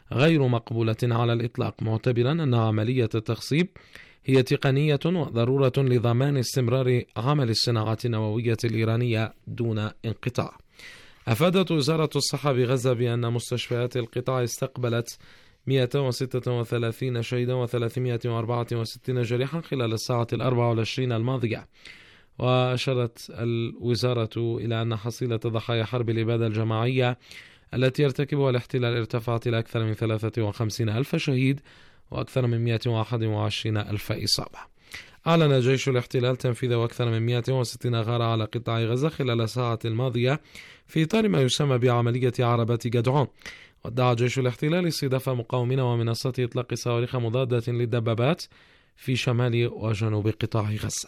غير مقبولة على الإطلاق، معتبرا أن عملية التخصيب هي تقنية وضرورة لضمان استمرار عمل الصناعة النووية الإيرانية دون انقطاع. أفادت وزارة الصحة بغزة بأن مستشفيات القطاع استقبلت 136 شهيدا و364 جريحا خلال الساعة 24 الماضية. وأشارت الوزارة إلى أن حصيلة ضحايا حرب الإبادة الجماعية التي يرتكبها الاحتلال ارتفعت إلى أكثر من 53 ألف شهيد وأكثر من 121 ألف إصابة. أعلن جيش الاحتلال تنفيذ أكثر من 160 غارة على قطاع غزة خلال الساعة الماضية في إطار ما يسمى بعملية عربات جدعون. وادعى جيش الاحتلال استهداف مقاومين ومنصات إطلاق صواريخ مضادة للدبابات في شمال وجنوب قطاع غزة.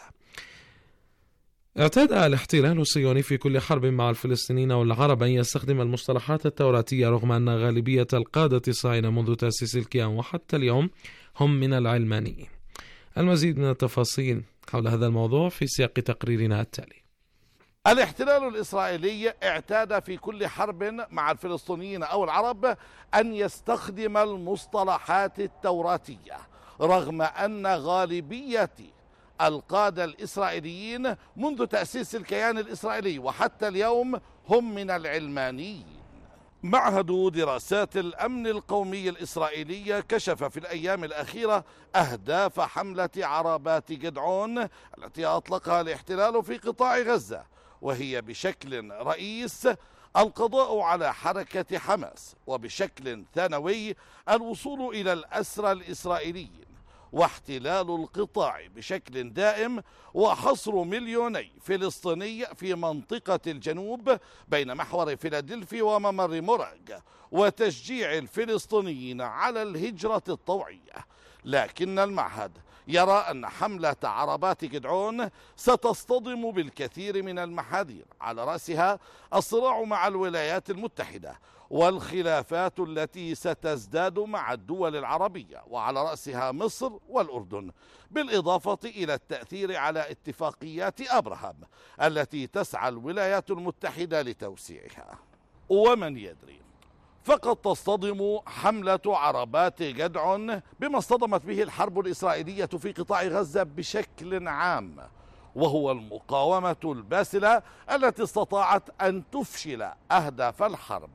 اعتاد الاحتلال الصهيوني في كل حرب مع الفلسطينيين والعرب أن يستخدم المصطلحات التوراتية، رغم أن غالبية القادة الصهاينة منذ تأسيس الكيان وحتى اليوم هم من العلمانيين. المزيد من التفاصيل حول هذا الموضوع في سياق تقريرنا التالي. الاحتلال الإسرائيلي اعتاد في كل حرب مع الفلسطينيين أو العرب أن يستخدم المصطلحات التوراتية، رغم أن غالبية القادة الإسرائيليين منذ تأسيس الكيان الإسرائيلي وحتى اليوم هم من العلمانيين. معهد دراسات الأمن القومي الإسرائيلي كشف في الأيام الأخيرة أهداف حملة عربات جدعون التي أطلقها الاحتلال في قطاع غزة، وهي بشكل رئيس القضاء على حركة حماس، وبشكل ثانوي الوصول إلى الأسرى الإسرائيليين، واحتلال القطاع بشكل دائم، وحصر 2 فلسطيني في منطقة الجنوب بين محور فيلادلفي وممر مرج، وتشجيع الفلسطينيين على الهجرة الطوعية. لكن المعهد يرى أن حملة عربات جدعون ستصطدم بالكثير من المحاذير، على رأسها الصراع مع الولايات المتحدة والخلافات التي ستزداد مع الدول العربية وعلى رأسها مصر والأردن، بالإضافة إلى التأثير على اتفاقيات أبراهام التي تسعى الولايات المتحدة لتوسيعها. ومن يدري، فقد تصطدم حملة عربات جدعون بما اصطدمت به الحرب الإسرائيلية في قطاع غزة بشكل عام، وهو المقاومة الباسلة التي استطاعت أن تفشل أهداف الحرب.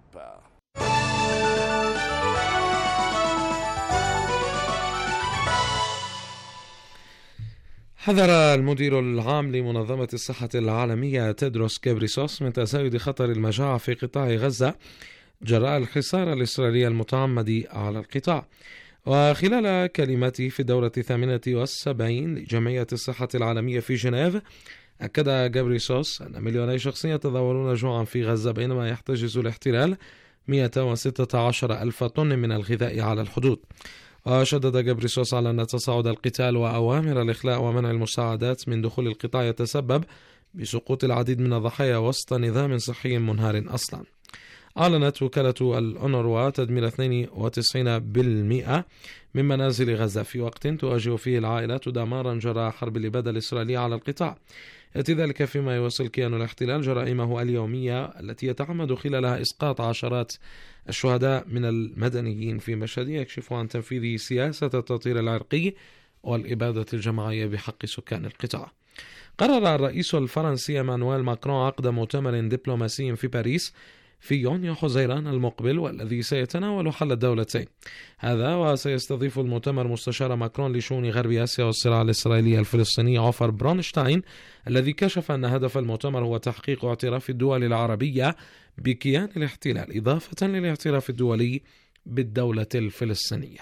حذر المدير العام لمنظمة الصحة العالمية تيدروس غابريسوس من تزايد خطر المجاعة في قطاع غزة جراء الحصار الإسرائيلي المتعمد على القطاع. وخلال كلمته في الدورة 78 لجمعية الصحة العالمية في جنيف، أكد غابريسوس أن 2 شخص يتضورون جوعا في غزة، بينما يحتجز الاحتلال 116 ألف طن من الغذاء على الحدود. وشدد غابريسوس على أن تصاعد القتال وأوامر الإخلاء ومنع المساعدات من دخول القطاع يتسبب بسقوط العديد من الضحايا وسط نظام صحي منهار أصلا. أعلنت وكالة الأونروا تدمير 92% من منازل غزة في وقت تواجه فيه العائلات دمارا جراء حرب الإبادة الإسرائيلية على القطاع. يأتي ذلك فيما يواصل كيان الاحتلال جرائمه اليومية التي يتعمد خلالها إسقاط عشرات الشهداء من المدنيين في مشهد يكشف عن تنفيذ سياسة التطهير العرقي والإبادة الجماعية بحق سكان القطاع. قرر الرئيس الفرنسي إيمانويل ماكرون عقد مؤتمر دبلوماسي في باريس في يونيو حزيران المقبل، والذي سيتناول حل الدولتين. هذا وسيستضيف المؤتمر مستشار ماكرون لشؤون غرب آسيا والصراع الإسرائيلي الفلسطيني عوفر برونشتاين، الذي كشف أن هدف المؤتمر هو تحقيق اعتراف الدول العربية بكيان الاحتلال، إضافة للاعتراف الدولي بالدولة الفلسطينية.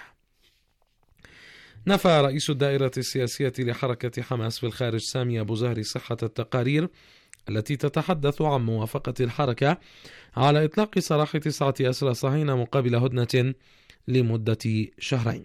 نفى رئيس الدائرة السياسية لحركة حماس في الخارج سامي أبو زهري صحة التقارير التي تتحدث عن موافقة الحركة على إطلاق سراح 9 أسرى صهاينة مقابل هدنة لمدة 2 شهر.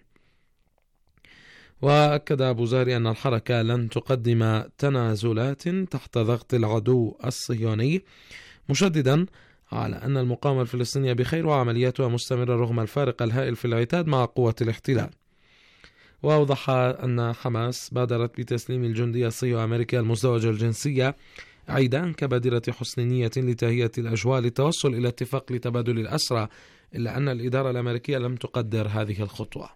وأكد أبو زهري أن الحركة لن تقدم تنازلات تحت ضغط العدو الصهيوني، مشددا على أن المقاومة الفلسطينية بخير وعملياتها مستمرة رغم الفارق الهائل في العتاد مع قوة الاحتلال. وأوضح أن حماس بادرت بتسليم الجندي الصهيوني الأمريكي المزدوج الجنسية عيدان كبادرة حسن نية لتهيئة الأجواء للتوصل إلى اتفاق لتبادل الأسرى إلا أن الإدارة الأمريكية لم تقدر هذه الخطوة.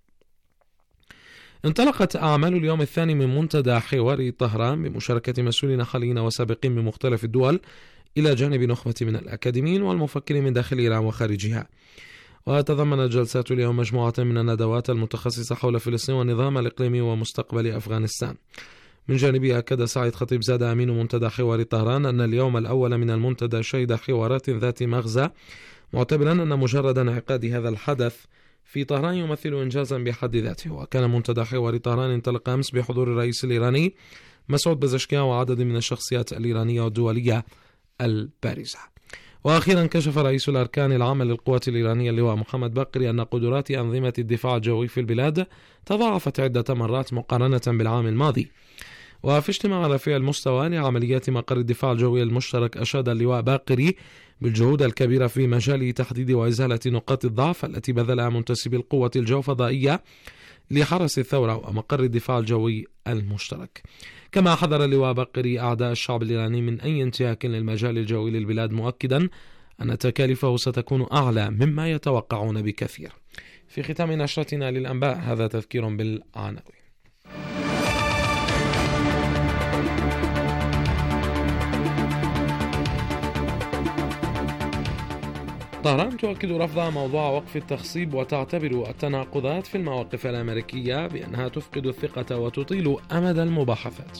انطلقت أعمال اليوم الثاني من منتدى حوار طهران بمشاركة مسؤولين حاليين وسابقين من مختلف الدول إلى جانب نخبة من الأكاديميين والمفكرين من داخل إيران وخارجها. وتضمنت جلسات اليوم مجموعة من الندوات المتخصصة حول فلسطين والنظام الإقليمي ومستقبل أفغانستان. من جانبه أكد سعيد خطيب زاد أمين منتدى حوار طهران أن اليوم الأول من المنتدى شهد حوارات ذات مغزى، معتبرا أن مجرد انعقاد هذا الحدث في طهران يمثل إنجازا بحد ذاته. وكان منتدى حوار طهران انطلق أمس بحضور الرئيس الإيراني مسعود بزشكيان وعدد من الشخصيات الإيرانية والدولية البارزة. وأخيرا كشف رئيس الأركان العامة للقوات الإيرانية اللواء محمد باقري أن قدرات أنظمة الدفاع الجوي في البلاد تضاعفت عدة مرات مقارنة بالعام الماضي. وفي اجتماع رفيع المستوى لعمليات مقر الدفاع الجوي المشترك أشاد اللواء باقري بالجهود الكبيرة في مجال تحديد وإزالة نقاط الضعف التي بذلها منتسبي القوة الجوفضائية لحرس الثورة ومقر الدفاع الجوي المشترك. كما حذر اللواء باقري أعداء الشعب الإيراني من أي انتهاك للمجال الجوي للبلاد، مؤكدا أن تكاليفه ستكون أعلى مما يتوقعون بكثير. في ختام نشرتنا للأنباء هذا تذكير بالعناوين. طهران تؤكد رفض موضوع وقف التخصيب وتعتبر التناقضات في المواقف الأمريكية بأنها تفقد الثقة وتطيل أمد المباحثات.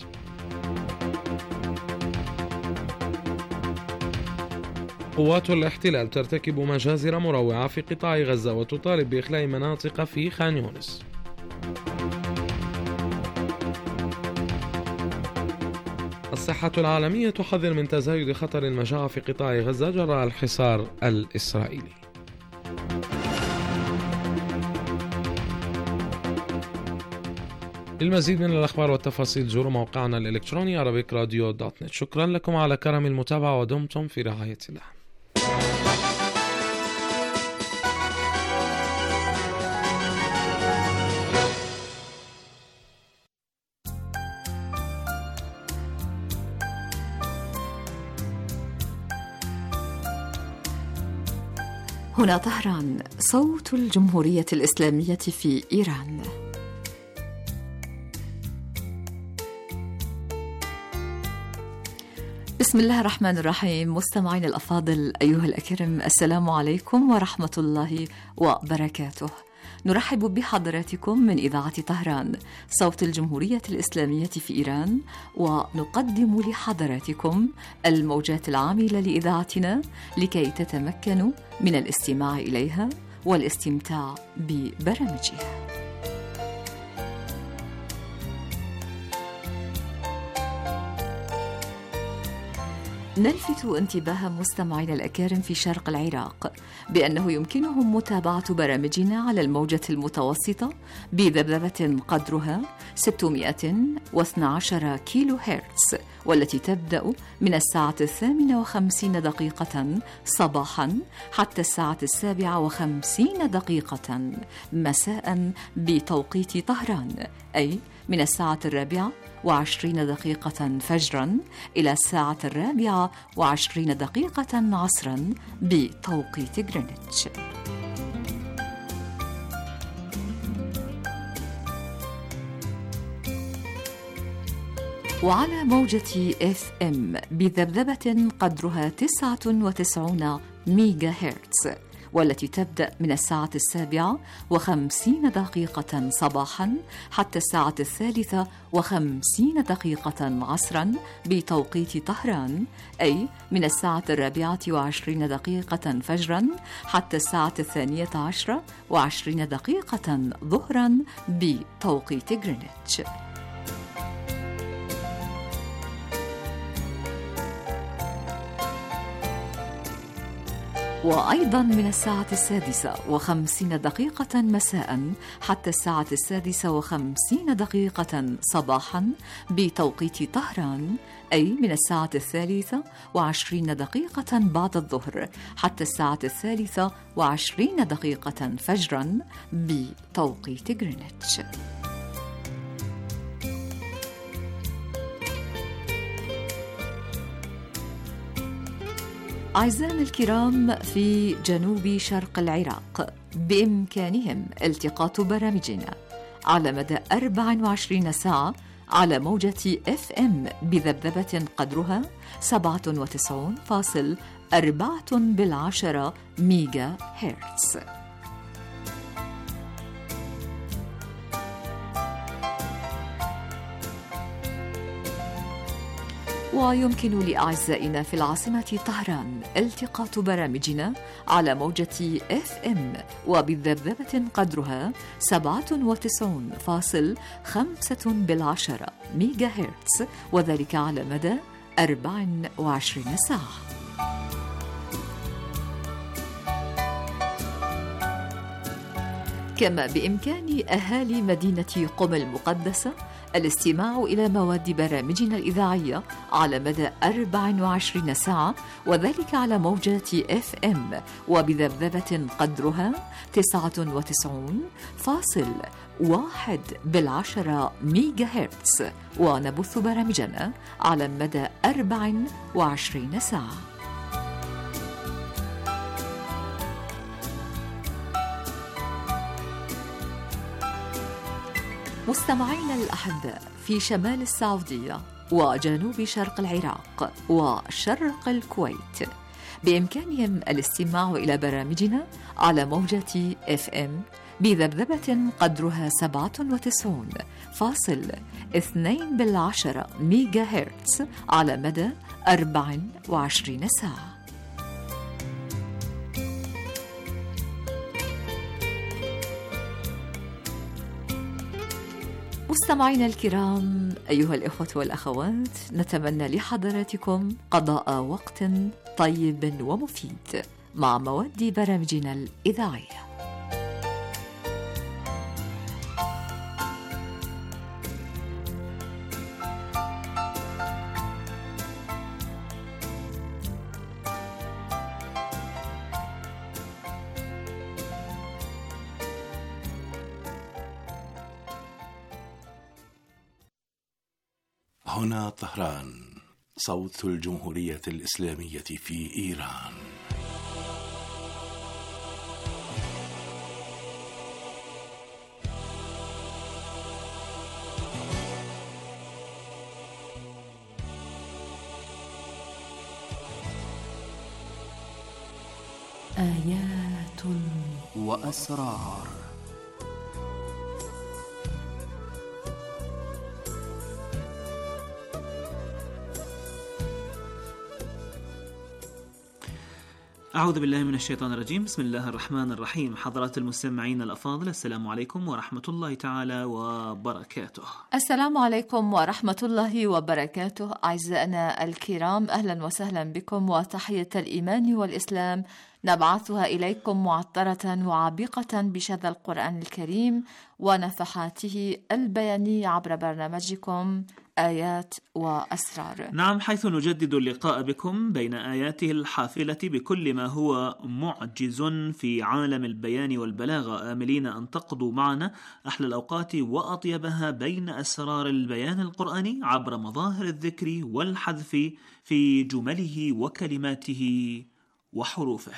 قوات الاحتلال ترتكب مجازر مروعة في قطاع غزة وتطالب بإخلاء مناطق في خان يونس. الصحة العالمية تحذر من تزايد خطر المجاعة في قطاع غزة جراء الحصار الإسرائيلي. للمزيد من الأخبار والتفاصيل زوروا موقعنا الإلكتروني arabicradio.net. شكرا لكم على كرم المتابعة ودمتم في رعاية الله. هنا طهران، صوت الجمهورية الإسلامية في إيران. بسم الله الرحمن الرحيم. مستمعين الأفاضل أيها الأكرم، السلام عليكم ورحمة الله وبركاته. نرحب بحضراتكم من إذاعة طهران صوت الجمهورية الإسلامية في إيران، ونقدم لحضراتكم الموجات العاملة لإذاعتنا لكي تتمكنوا من الاستماع إليها والاستمتاع ببرامجها. نلفت انتباه مستمعينا الأكارم في شرق العراق بأنه يمكنهم متابعة برامجنا على الموجة المتوسطة بذبذبة قدرها 612 كيلو هرتز، والتي تبدأ من الساعة 58 صباحا حتى الساعة 57 مساء بتوقيت طهران، أي من الساعة 24 فجرا إلى الساعة 24 عصرا بتوقيت غرينتش. وعلى موجة FM بذبذبة قدرها 99 ميجا هرتز، والتي تبدأ من الساعة 57 صباحا حتى الساعة 53 عصرا بتوقيت طهران، أي من الساعة 24 فجرا حتى الساعة 12:20 ظهرا بتوقيت غرينتش. وأيضا من الساعة 6:50 مساء حتى الساعة 6:50 صباحا بتوقيت طهران، أي من الساعة 23 بعد الظهر حتى الساعة 23 فجرا بتوقيت غرينتش. أعزائنا الكرام، في جنوب شرق العراق بإمكانهم التقاط برامجنا على مدى 24 ساعة على موجة FM بذبذبة قدرها 97.4 ميجا هرتز. ويمكن لأعزائنا في العاصمة طهران التقاط برامجنا على موجة FM وبذبذبة قدرها 97.5 ميجا هرتز، وذلك على مدى 24 ساعة. كما بإمكان أهالي مدينة قم المقدسة الاستماع إلى مواد برامجنا الإذاعية على مدى 24 ساعة، وذلك على موجات FM وبذبذبة قدرها 99.1 ميجا هرتز، ونبث برامجنا على مدى 24 ساعة. مستمعينا الأحباء في شمال السعودية وجنوب شرق العراق وشرق الكويت، بإمكانهم الاستماع إلى برامجنا على موجة FM بذبذبة قدرها 97.2 ميجا هرتز على مدى 24 ساعة. مستمعينا الكرام، أيها الإخوة والأخوات، نتمنى لحضراتكم قضاء وقت طيب ومفيد مع مواد برامجنا الإذاعية. هنا طهران، صوت الجمهورية الإسلامية في إيران. آيات وأسرار. أعوذ بالله من الشيطان الرجيم. بسم الله الرحمن الرحيم. حضرات المستمعين الأفاضل، السلام عليكم ورحمة الله تعالى وبركاته. السلام عليكم ورحمة الله وبركاته. أعزائنا الكرام، أهلا وسهلا بكم، وتحية الإيمان والإسلام نبعثها إليكم معطرة وعبيقة بشذا القرآن الكريم ونفحاته البيانية عبر برنامجكم آيات وأسرار. نعم، حيث نجدد اللقاء بكم بين آياته الحافلة بكل ما هو معجز في عالم البيان والبلاغة، آملين أن تقضوا معنا أحلى الأوقات وأطيبها بين أسرار البيان القرآني عبر مظاهر الذكر والحذف في جمله وكلماته وحروفه.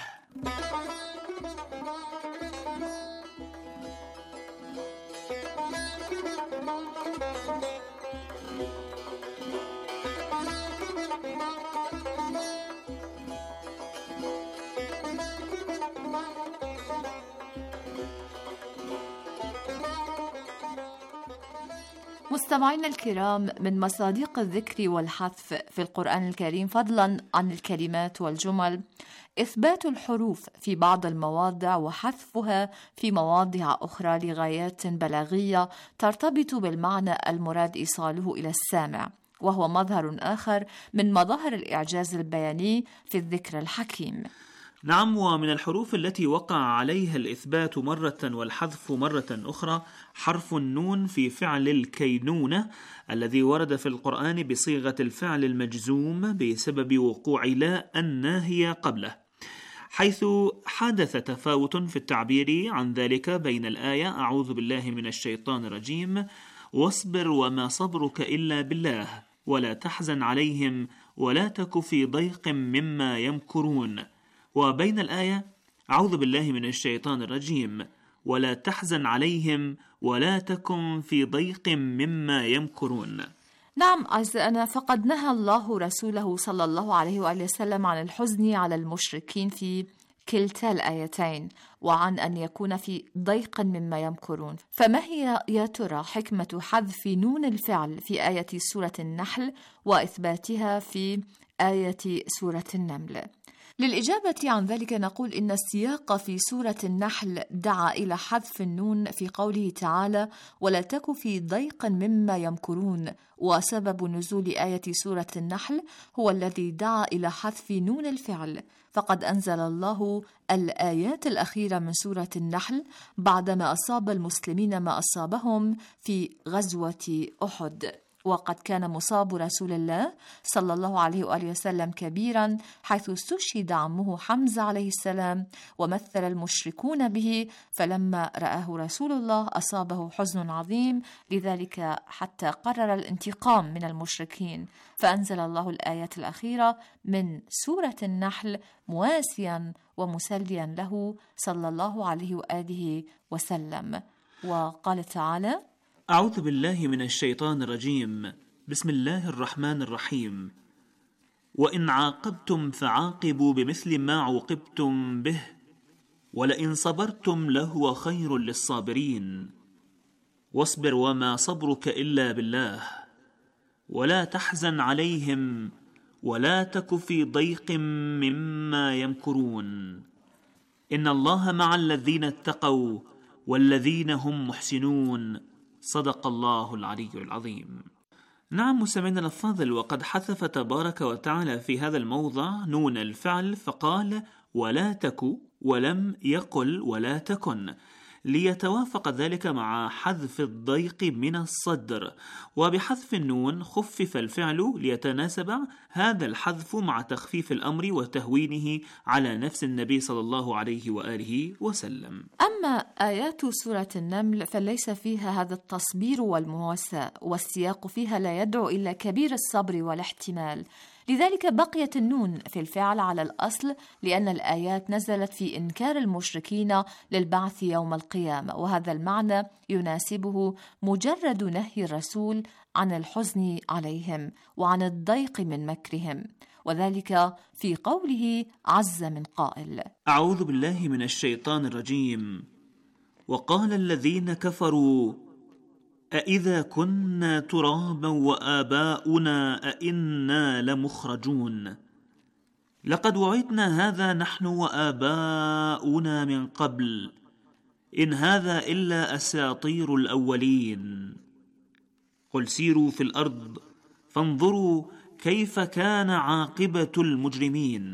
مستمعينا الكرام، من مصادق الذكر والحذف في القرآن الكريم فضلا عن الكلمات والجمل إثبات الحروف في بعض المواضع وحذفها في مواضع أخرى لغايات بلاغية ترتبط بالمعنى المراد إيصاله إلى السامع، وهو مظهر آخر من مظاهر الإعجاز البياني في الذكر الحكيم. نعم، ومن الحروف التي وقع عليها الإثبات مرة والحذف مرة أخرى حرف النون في فعل الكينونة الذي ورد في القرآن بصيغة الفعل المجزوم بسبب وقوع لا الناهية قبله، حيث حدث تفاوت في التعبير عن ذلك بين الآية أعوذ بالله من الشيطان الرجيم واصبر وما صبرك إلا بالله ولا تحزن عليهم ولا تك في ضيق مما يمكرون. وبين الآية أعوذ بالله من الشيطان الرجيم ولا تحزن عليهم ولا تكن في ضيق مما يمكرون. نعم أعزائنا، فقد نهى الله رسوله صلى الله عليه وآله وسلم عن الحزن على المشركين في كلتا الآيتين، وعن أن يكون في ضيق مما يمكرون. فما هي يا ترى حكمة حذف نون الفعل في آية سورة النحل وإثباتها في آية سورة النمل؟ للإجابة عن ذلك نقول إن السياق في سورة النحل دعا إلى حذف النون في قوله تعالى ولا تك في ضيق مما يمكرون، وسبب نزول آية سورة النحل هو الذي دعا إلى حذف نون الفعل. فقد أنزل الله الآيات الأخيرة من سورة النحل بعدما أصاب المسلمين ما أصابهم في غزوة أحد، وقد كان مصاب رسول الله صلى الله عليه وآله وسلم كبيرا، حيث استشهد عمه حمزة عليه السلام ومثل المشركون به، فلما رآه رسول الله أصابه حزن عظيم، لذلك حتى قرر الانتقام من المشركين، فأنزل الله الآيات الأخيرة من سورة النحل مواسيا ومسليا له صلى الله عليه وآله وسلم. وقال تعالى أعوذ بالله من الشيطان الرجيم بسم الله الرحمن الرحيم وإن عاقبتم فعاقبوا بمثل ما عوقبتم به ولئن صبرتم لهو خير للصابرين واصبر وما صبرك إلا بالله ولا تحزن عليهم ولا تك في ضيق مما يمكرون إن الله مع الذين اتقوا والذين هم محسنون صدق الله العلي العظيم. نعم مستمعينا الأفاضل، وقد حذف تبارك وتعالى في هذا الموضع نون الفعل فقال ولا تك ولم يقل ولا تكن، ليتوافق ذلك مع حذف الضيق من الصدر، وبحذف النون خفف الفعل ليتناسب هذا الحذف مع تخفيف الأمر وتهوينه على نفس النبي صلى الله عليه وآله وسلم. أما آيات سورة النمل فليس فيها هذا التصبير والمواساة، والسياق فيها لا يدعو إلا كبير الصبر والاحتمال، لذلك بقيت النون في الفعل على الأصل، لأن الآيات نزلت في إنكار المشركين للبعث يوم القيامة، وهذا المعنى يناسبه مجرد نهي الرسول عن الحزن عليهم وعن الضيق من مكرهم، وذلك في قوله عز من قائل أعوذ بالله من الشيطان الرجيم وقال الذين كفروا أإذا كنا ترابا وآباؤنا أئنا لمخرجون لقد وعدنا هذا نحن وآباؤنا من قبل إن هذا إلا أساطير الأولين قل سيروا في الأرض فانظروا كيف كان عاقبة المجرمين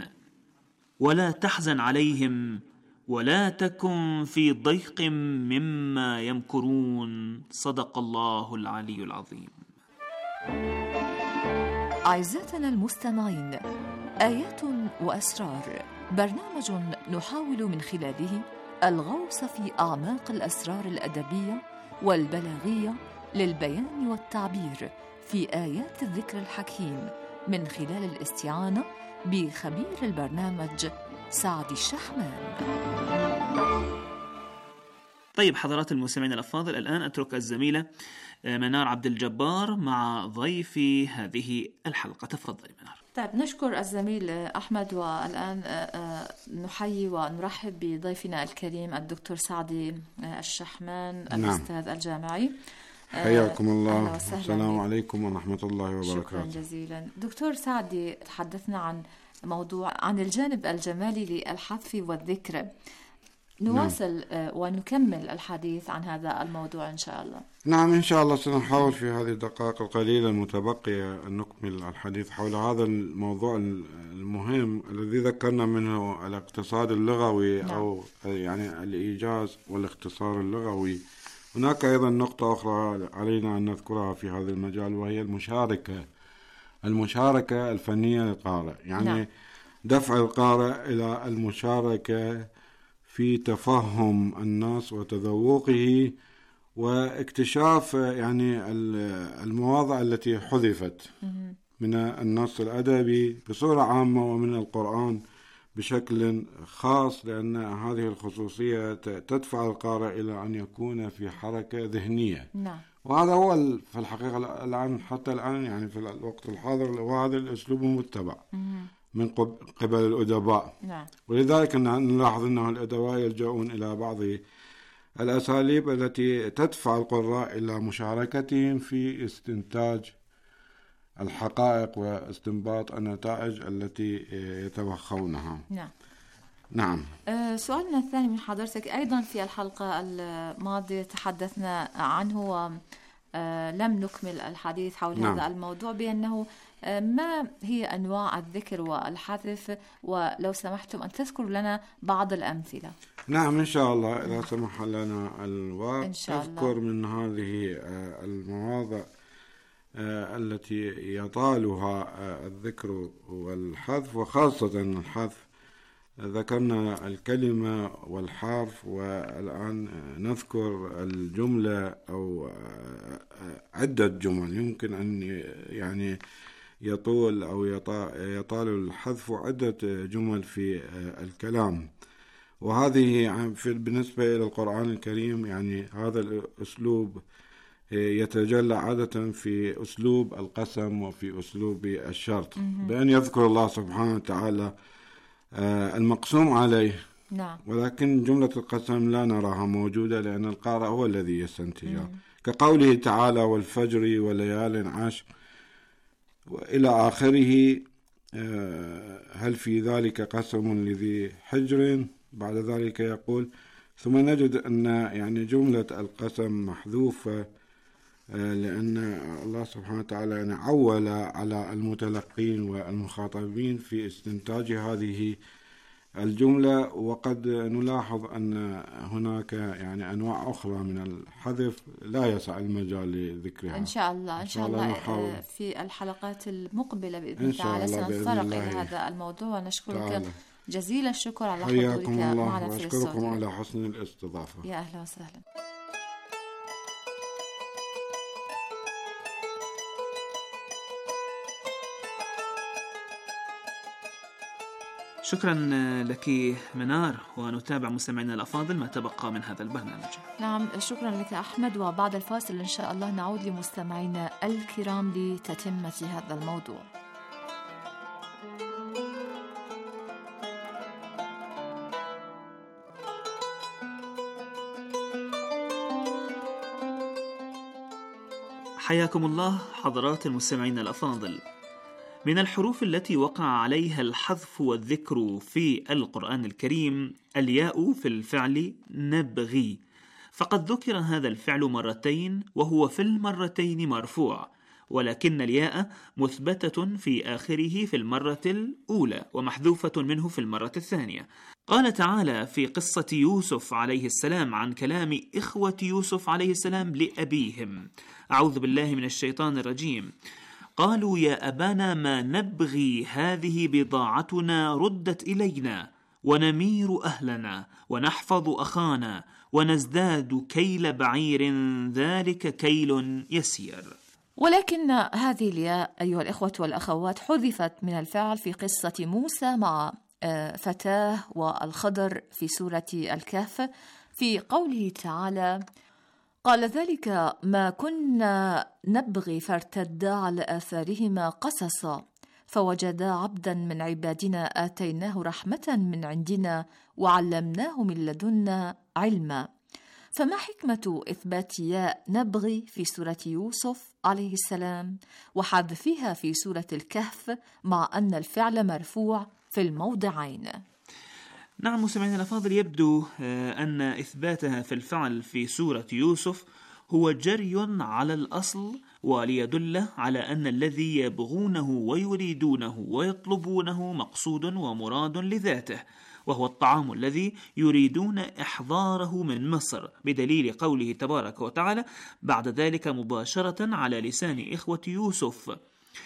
ولا تحزن عليهم ولا تكن في ضيق مما يمكرون صدق الله العلي العظيم. أعزائنا المستمعين، آيات وأسرار، برنامج نحاول من خلاله الغوص في أعماق الأسرار الأدبية والبلاغية للبيان والتعبير في آيات الذكر الحكيم من خلال الاستعانة بخبير البرنامج سعد الشحمان. طيب حضرات المستمعين الأفاضل، الآن أترك الزميلة منار عبد الجبار مع ضيفي هذه الحلقة. تفضلي منار. طيب نشكر الزميل أحمد، والآن نحيي ونرحب بضيفنا الكريم الدكتور سعد الشحمان الأستاذ الجامعي. حياكم الله. السلام عليكم ورحمة الله وبركاته. شكرا جزيلا. دكتور سعد، تحدثنا عن الجانب الجمالي للحذف والذكر. نواصل ونكمل الحديث عن هذا الموضوع إن شاء الله. نعم إن شاء الله سنحاول في هذه الدقائق القليلة المتبقية أن نكمل الحديث حول هذا الموضوع المهم الذي ذكرنا منه الاقتصاد اللغوي. نعم. أو يعني الإيجاز والاختصار اللغوي. هناك أيضا نقطة أخرى علينا أن نذكرها في هذا المجال، وهي المشاركة الفنية للقارئ، يعني نعم. دفع القارئ إلى المشاركة في تفهم الناس وتذوقه واكتشاف يعني المواضع التي حذفت. من النص الأدبي بصورة عامة ومن القرآن بشكل خاص، لأن هذه الخصوصية تدفع القارئ إلى أن يكون في حركة ذهنية. نعم. وهذا هو في الحقيقة الآن حتى الآن يعني في الوقت الحاضر وهذا الأسلوب المتبع من قبل الأدباء. نعم. ولذلك نلاحظ أن الأدباء يلجؤون إلى بعض الأساليب التي تدفع القراء إلى مشاركتهم في استنتاج الحقائق واستنباط النتائج التي يتوخونها. نعم. نعم. سؤالنا الثاني من حضرتك أيضا في الحلقة الماضية تحدثنا عنه ولم نكمل الحديث حول نعم. هذا الموضوع، بأنه ما هي أنواع الذكر والحذف، ولو سمحتم أن تذكروا لنا بعض الأمثلة. نعم إن شاء الله إذا سمح لنا الوقت أذكر من هذه المواضع التي يطالها الذكر والحذف، وخاصة الحذف. ذكرنا الكلمة والحرف، والآن نذكر الجملة أو عدة جمل يمكن أن يعني يطول أو يطال الحذف عدة جمل في الكلام. وهذه بالنسبة إلى القرآن الكريم يعني هذا الأسلوب يتجلى عادة في أسلوب القسم وفي أسلوب الشرط، بأن يذكر الله سبحانه وتعالى المقسوم عليه. نعم. ولكن جملة القسم لا نراها موجودة لأن القارئ هو الذي يستنتجها، كقوله تعالى والفجر وليال عشر وإلى آخره. هل في ذلك قسم لذي حجر؟ بعد ذلك يقول ثم نجد أن يعني جملة القسم محذوفة لأن الله سبحانه وتعالى يعني عول على المتلقين والمخاطبين في استنتاج هذه الجملة. وقد نلاحظ أن هناك يعني أنواع أخرى من الحذف لا يسع المجال لذكرها. إن شاء الله في الحلقات المقبلة بإذن الله تعالى سنتطرق إلى هذا الموضوع. ونشكرك جزيل الشكر على حضورك معنا في الاستوديو. وأشكركم على حسن الاستضافة. يا أهلا وسهلا. شكرا لك منار، ونتابع مستمعينا الأفاضل ما تبقى من هذا البرنامج. نعم شكرا لك أحمد، وبعد الفاصل إن شاء الله نعود لمستمعينا الكرام لتتمة هذا الموضوع. حياكم الله حضرات المستمعين الأفاضل. من الحروف التي وقع عليها الحذف والذكر في القرآن الكريم الياء في الفعل نبغي، فقد ذكر هذا الفعل مرتين وهو في المرتين مرفوع، ولكن الياء مثبتة في آخره في المرة الأولى ومحذوفة منه في المرة الثانية. قال تعالى في قصة يوسف عليه السلام عن كلام إخوة يوسف عليه السلام لأبيهم: أعوذ بالله من الشيطان الرجيم. قالوا يا أبانا ما نبغي هذه بضاعتنا ردت إلينا ونمير أهلنا ونحفظ أخانا ونزداد كيل بعير ذلك كيل يسير. ولكن هذه الياء أيها الإخوة والأخوات حذفت من الفعل في قصة موسى مع فتاه والخضر في سورة الكهف في قوله تعالى: قال ذلك ما كنا نبغي فارتدا على آثارهما قصصا فوجدا عبدا من عبادنا آتيناه رحمة من عندنا وعلمناه من لدنا علما. فما حكمة إثبات ياء نبغي في سورة يوسف عليه السلام وحذفها في سورة الكهف مع أن الفعل مرفوع في الموضعين؟ نعم مستمعينا الأفاضل، يبدو أن إثباتها في الفعل في سورة يوسف هو جري على الأصل، وليدل على أن الذي يبغونه ويريدونه ويطلبونه مقصود ومراد لذاته، وهو الطعام الذي يريدون إحضاره من مصر، بدليل قوله تبارك وتعالى بعد ذلك مباشرة على لسان إخوة يوسف: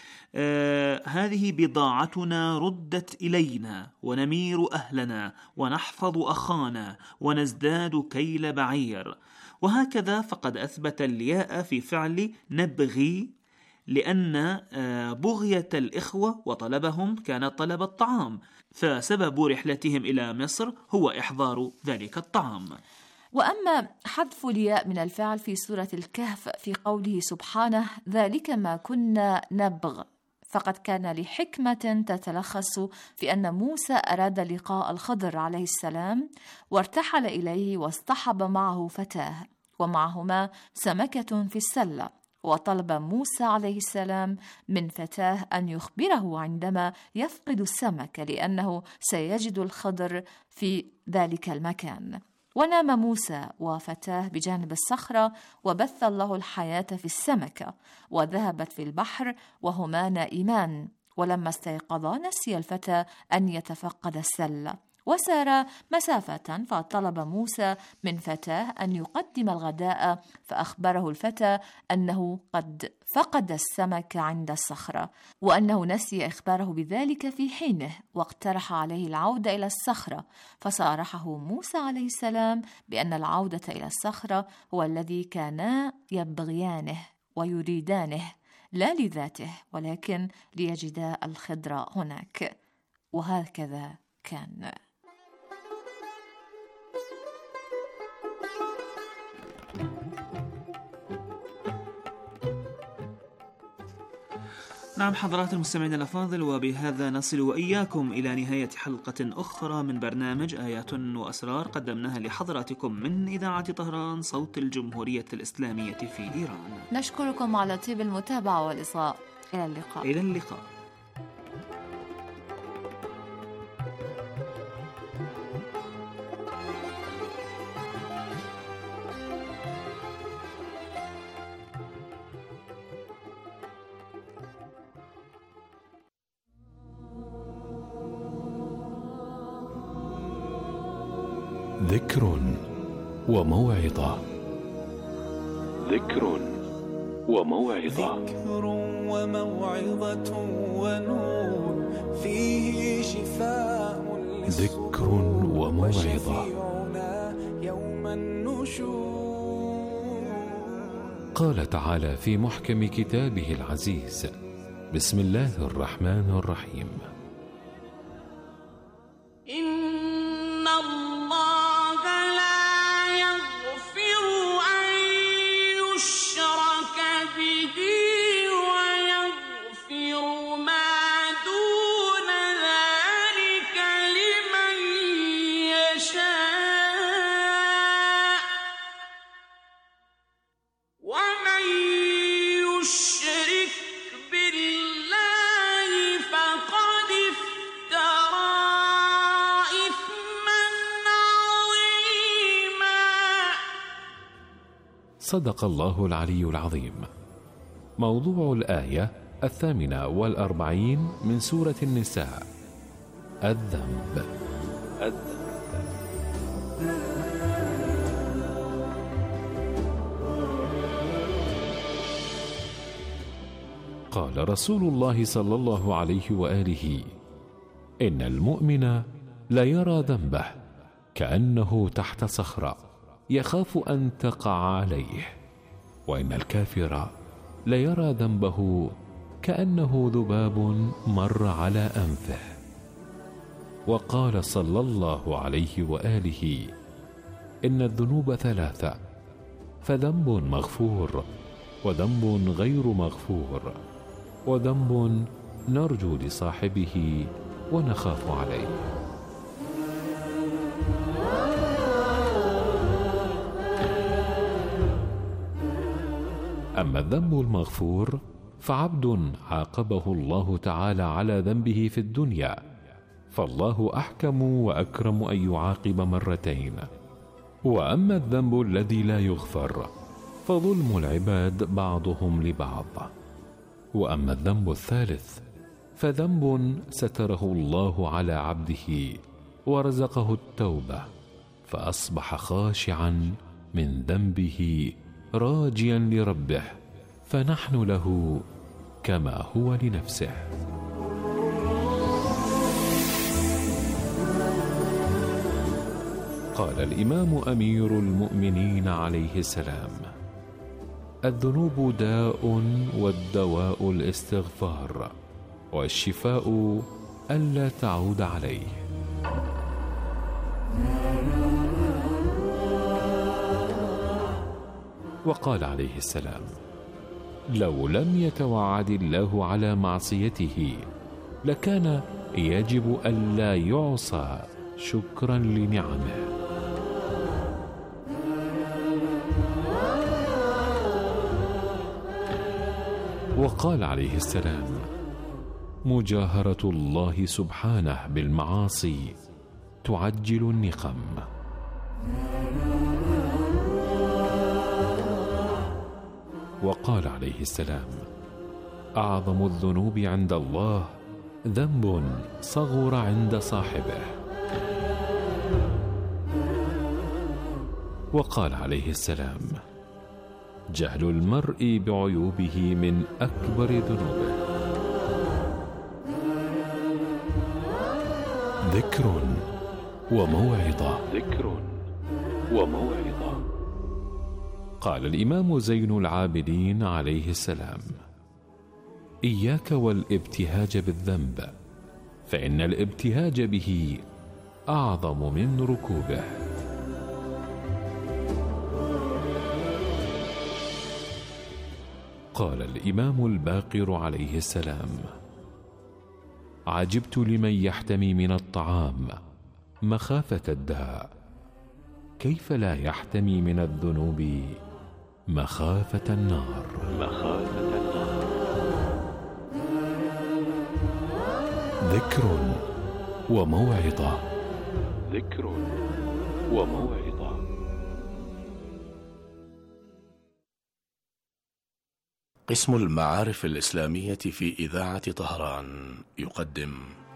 هذه بضاعتنا ردت إلينا ونمير أهلنا ونحفظ أخانا ونزداد كيل بعير. وهكذا فقد أثبت الياء في فعل نبغي لأن بغية الإخوة وطلبهم كان طلب الطعام، فسبب رحلتهم إلى مصر هو إحضار ذلك الطعام. وأما حذف الياء من الفعل في سورة الكهف في قوله سبحانه ذلك ما كنا نبغ، فقد كان لحكمة تتلخص في أن موسى أراد لقاء الخضر عليه السلام وارتحل إليه واصطحب معه فتاه ومعهما سمكة في السلة، وطلب موسى عليه السلام من فتاه أن يخبره عندما يفقد السمك لأنه سيجد الخضر في ذلك المكان. ونام موسى وفتاه بجانب الصخرة وبث الله الحياة في السمكة وذهبت في البحر وهما نائمان، ولما استيقظا نسي الفتى أن يتفقد السلة وسار مسافة، فطلب موسى من فتاه أن يقدم الغداء، فأخبره الفتى أنه قد فقد السمك عند الصخرة وأنه نسي إخباره بذلك في حينه، واقترح عليه العودة إلى الصخرة، فصارحه موسى عليه السلام بأن العودة إلى الصخرة هو الذي كانا يبغيانه ويريدانه، لا لذاته ولكن ليجدا الخضر هناك، وهكذا كان. نعم حضرات المستمعين الأفاضل، وبهذا نصل وإياكم إلى نهاية حلقة أخرى من برنامج آيات وأسرار قدمناها لحضراتكم من إذاعة طهران صوت الجمهورية الإسلامية في إيران. نشكركم على طيب المتابعة والإصغاء. إلى اللقاء. إلى اللقاء. ذكر وموعظة. ذكر وموعظة. ذكر وموعظة ونور فيه شفاء. ذكر وموعظة. يوم النشور. قال تعالى في محكم كتابه العزيز: بسم الله الرحمن الرحيم: صدق الله العلي العظيم. موضوع الآية 48 من سورة النساء: الذنب. قال رسول الله صلى الله عليه وآله: إن المؤمن لا يرى ذنبه كأنه تحت صخرة يخاف أن تقع عليه، وإن الكافر لا يرى ذنبه كأنه ذباب مر على أنفه. وقال صلى الله عليه وآله: إن الذنوب ثلاثة، فذنب مغفور، وذنب غير مغفور، وذنب نرجو لصاحبه ونخاف عليه. أما الذنب المغفور فعبد عاقبه الله تعالى على ذنبه في الدنيا، فالله أحكم وأكرم أن يعاقب مرتين. وأما الذنب الذي لا يغفر فظلم العباد بعضهم لبعض. وأما الذنب الثالث فذنب ستره الله على عبده ورزقه التوبة، فأصبح خاشعا من ذنبه راجيا لربه، فنحن له كما هو لنفسه. قال الإمام أمير المؤمنين عليه السلام: الذنوب داء والدواء الاستغفار، والشفاء ألا تعود عليه. وقال عليه السلام: لو لم يتوعد الله على معصيته لكان يجب ألا يعصى شكرا لنعمه. وقال عليه السلام: مجاهرة الله سبحانه بالمعاصي تعجل النقم. وقال عليه السلام: أعظم الذنوب عند الله ذنب صغر عند صاحبه. وقال عليه السلام: جهل المرء بعيوبه من أكبر ذنوبه. ذكر وموعظة. قال الإمام زين العابدين عليه السلام: إياك والابتهاج بالذنب، فإن الابتهاج به أعظم من ركوبه. قال الإمام الباقر عليه السلام: عجبت لمن يحتمي من الطعام مخافة الداء، كيف لا يحتمي من الذنوب مخافة النار. ذكر وموعظة. قسم المعارف الإسلامية في إذاعة طهران يقدم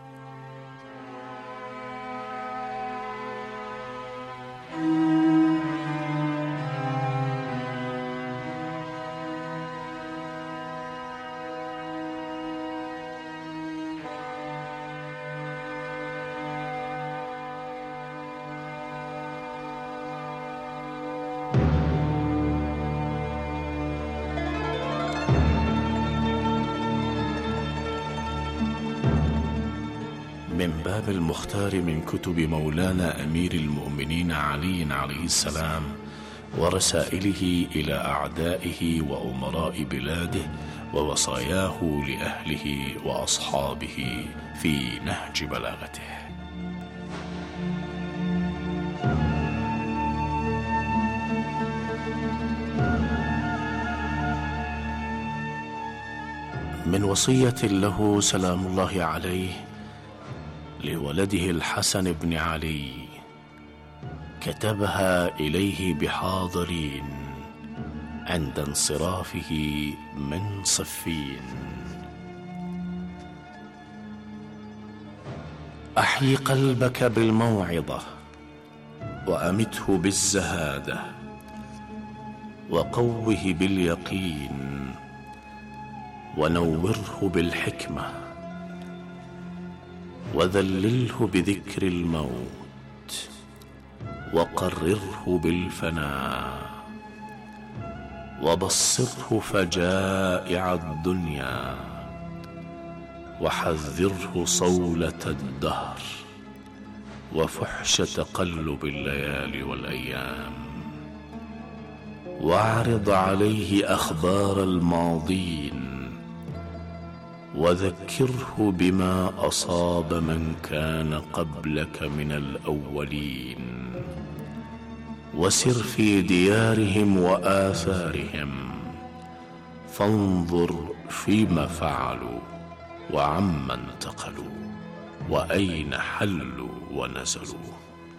من باب المختار من كتب مولانا أمير المؤمنين علي عليه السلام ورسائله إلى أعدائه وأمراء بلاده ووصاياه لأهله وأصحابه في نهج بلاغته. من وصية له سلام الله عليه لولده الحسن بن علي كتبها إليه بحاضرين عند انصرافه من صفين: أحيي قلبك بالموعظة وأمته بالزهادة وقوه باليقين ونوره بالحكمة وذلله بذكر الموت وقرره بالفناء وبصره فجائع الدنيا وحذره صولة الدهر وفحش تقلب الليالي والأيام واعرض عليه أخبار الماضين وذكره بما أصاب من كان قبلك من الأولين وسر في ديارهم وآثارهم فانظر فيما فعلوا وعمن انتقلوا وأين حلوا ونزلوا،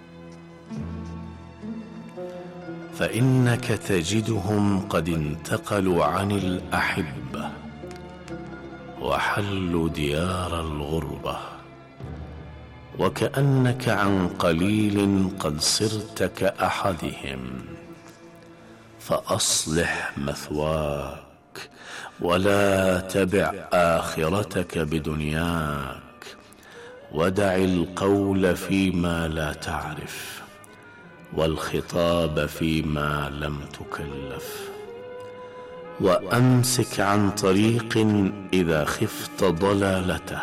فإنك تجدهم قد انتقلوا عن الأحبة وحلوا ديار الغربة، وكأنك عن قليل قد صرت كأحدهم، فأصلح مثواك ولا تبع آخرتك بدنياك، ودع القول فيما لا تعرف والخطاب فيما لم تكلف، وأمسك عن طريق إذا خفت ضلالته،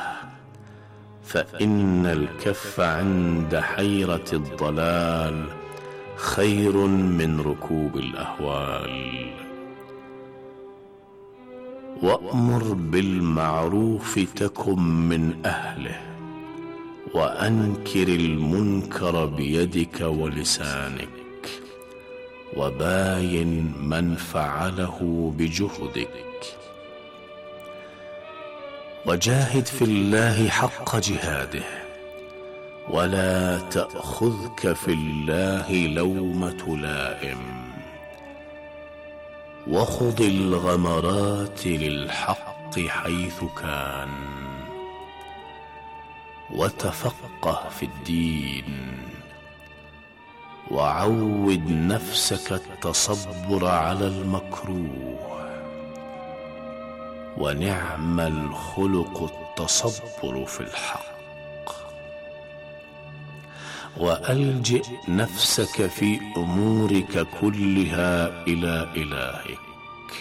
فإن الكف عند حيرة الضلال خير من ركوب الأهوال. وأمر بالمعروف تكن من أهله، وأنكر المنكر بيدك ولسانك، وباين من فعله بجهدك. وجاهد في الله حق جهاده، ولا تأخذك في الله لومة لائم. وخض الغمرات للحق حيث كان، وتفقه في الدين. وعود نفسك التصبر على المكروه، ونعم الخلق التصبر في الحق. وألجئ نفسك في أمورك كلها إلى إلهك،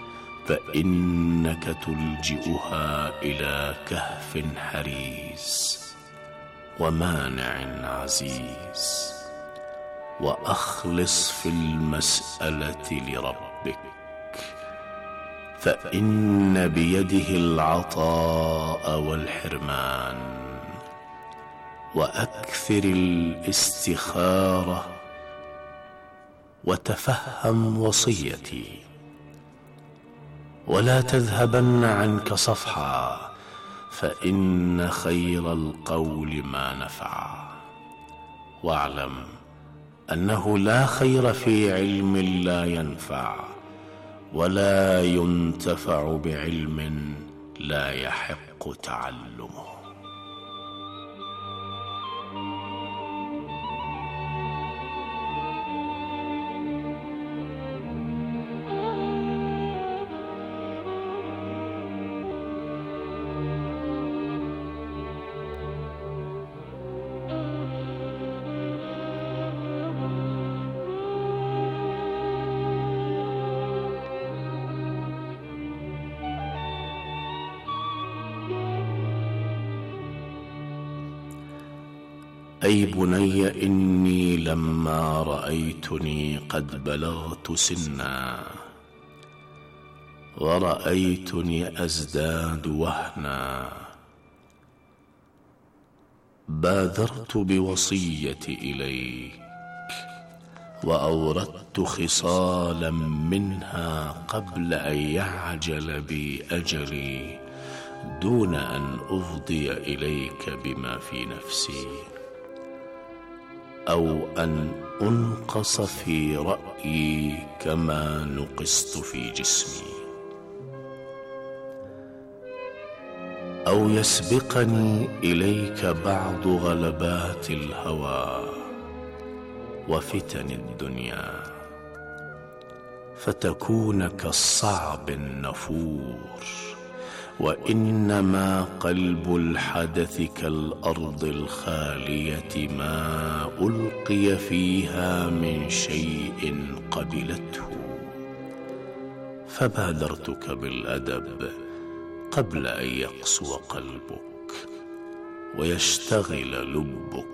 فإنك تلجئها إلى كهف حريز ومانع عزيز. وأخلص في المسألة لربك، فإن بيده العطاء والحرمان. وأكثر الاستخارة، وتفهم وصيتي، ولا تذهبن عنك صفحا، فإن خير القول ما نفع. واعلم أنه لا خير في علم لا ينفع، ولا ينتفع بعلم لا يحق تعلمه. أي بني إني لما رأيتني قد بلغت سنا، ورأيتني أزداد وهنا، بادرت بوصيتي إليك، وأوردت خصالا منها قبل أن يعجل بي أجلي، دون أن أفضي إليك بما في نفسي، أو أن أنقص في رأيي كما نقصت في جسمي، أو يسبقني إليك بعض غلبات الهوى وفتن الدنيا، فتكون كالصعب النفور. وإنما قلب الحدث كالأرض الخالية، ما ألقي فيها من شيء قبلته. فبادرتك بالأدب قبل أن يقسو قلبك ويشتغل لبك،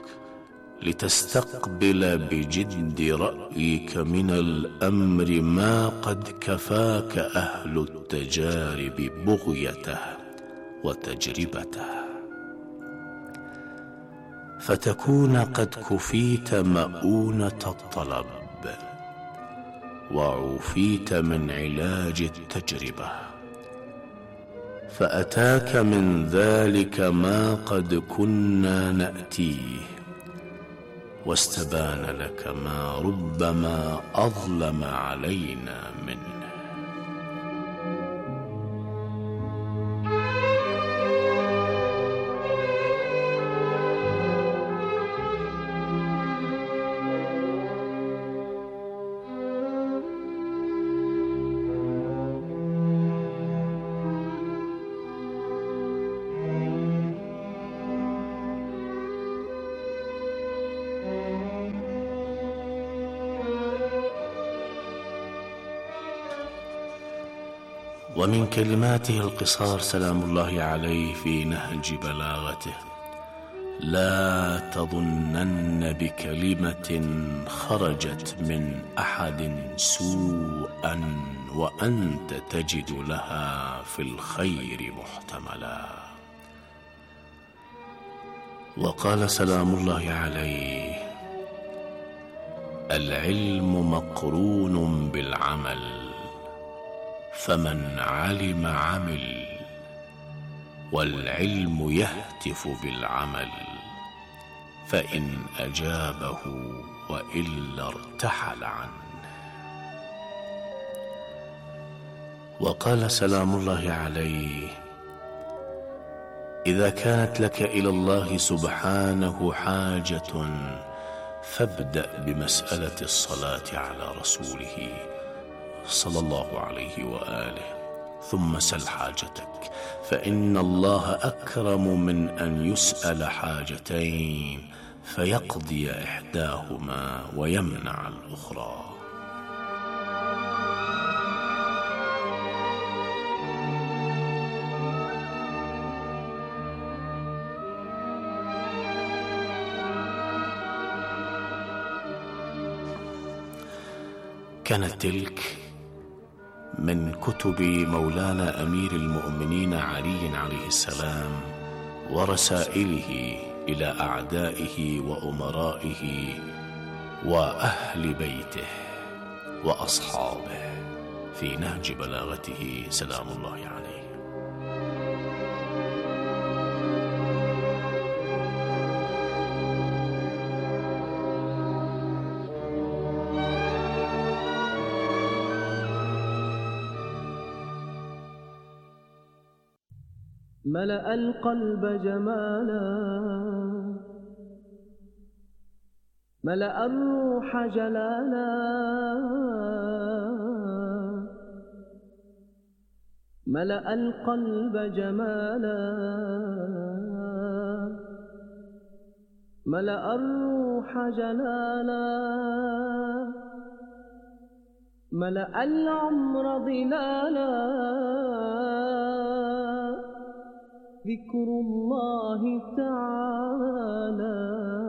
لتستقبل بجد رأيك من الأمر ما قد كفاك أهل التجارب بغيته وتجربته، فتكون قد كفيت مؤونة الطلب، وعوفيت من علاج التجربة، فأتاك من ذلك ما قد كنا نأتيه، واستبان لك ما ربما أظلم علينا منه. ومن كلماته القصار سلام الله عليه في نهج بلاغته: لا تظنن بكلمة خرجت من أحد سوءا وأنت تجد لها في الخير محتملا. وقال سلام الله عليه: العلم مقرون بالعمل، فمن علم عمل، والعلم يهتف بالعمل، فإن أجابه وإلا ارتحل عنه. وقال سلام الله عليه: إذا كانت لك إلى الله سبحانه حاجة فابدأ بمسألة الصلاة على رسوله صلى الله عليه وآله، ثم سل حاجتك، فإن الله أكرم من أن يسأل حاجتين فيقضي إحداهما ويمنع الأخرى. كانت تلك من كتب مولانا أمير المؤمنين علي عليه السلام ورسائله إلى أعدائه وأمرائه وأهل بيته وأصحابه في نهج بلاغته سلام الله عليه. ملأ القلب جمالا، ملأ الروح جلالا، ملأ القلب جمالا، ملأ الروح جلالا، ملأ العمر ظلالا، ذكر الله تعالى.